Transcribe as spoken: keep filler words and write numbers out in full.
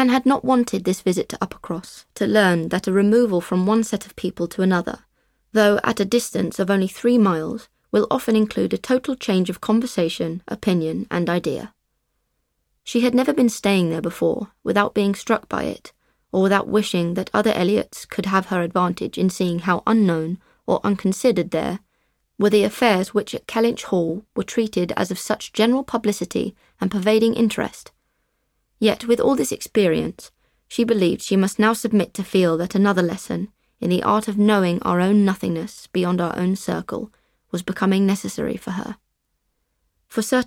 Anne had not wanted this visit to Uppercross to learn that a removal from one set of people to another, though at a distance of only three miles, will often include a total change of conversation, opinion, and idea. She had never been staying there before without being struck by it, or without wishing that other Elliots could have her advantage in seeing how unknown or unconsidered there were the affairs which at Kellynch Hall were treated as of such general publicity and pervading interest. Yet with all this experience, she believed she must now submit to feel that another lesson, in the art of knowing our own nothingness beyond our own circle, was becoming necessary for her. For certain